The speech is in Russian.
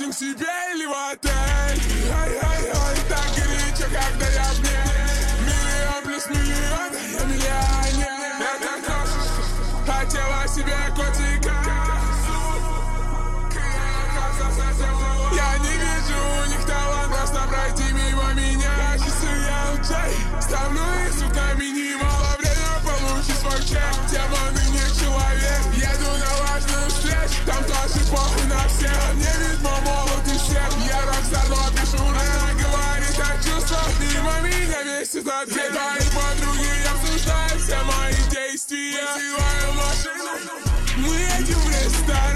к себе или в отель. Ай-ай-ай, так горячо, когда я в ней. Миллион плюс миллион, я миллионер. Это крошечка, хотела себе котика. Я не вижу у них талант, просто пройти мимо меня. Часы я чай, ставлю их сука минимум. Время получить свой чек, демоны не человек. Еду на важную встречу, там тоже похуй на всех. Мне ведьма молод и всех, я рокстар, но пишу. Она говорит о чувствах, мимо меня месяц ответ. Твои подруги обсуждают все мои действия. Вызываю машину, мы едем в ресторан.